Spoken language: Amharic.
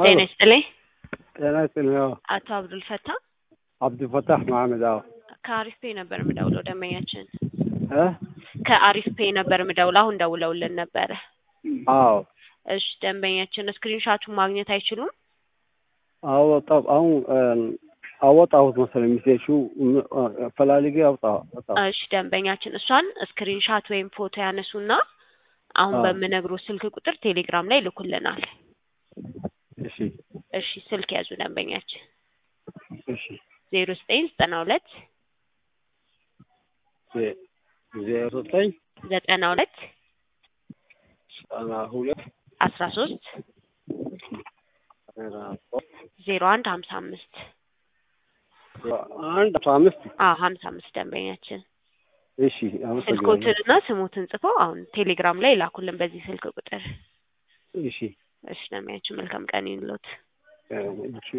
ጤና ይስጥልኝ አቶ አብዱል ፈታህ አብዱል ፈታህ መሐመድ ከአሪፍ ፔ ነበር የምደውለው ደንበኛችን ከአሪፍ ፔ ነበር የምደውለው አሁን ደውለውልን ነበር አዎ እሺ ደንበኛችን ስክሪንሻቱን ማግኘት አይችሉም አወጣሁት መሰለኝ ሚሴሹ ፈላልጌ አወጣሁ እሺ ደንበኛችን እሷን ስክሪንሻት ወይም ፎቶ ያነሱና አሁን በመነግሩ ስልክ ቁጥር ቴሌግራም ላይ ልኩልናል እሺ ስልክ ያዙ ደንበኛችን እሺ 0992 13 0155 55 ደንበኛችን እሺ ስልኮትንና ስሙትን ጽፈው አሁን ቴሌግራም ላይ ላኩልን በዚህ ስልክ ቁጥር እሺ ደንበኛችን መልካም ቀን ይሁንልዎት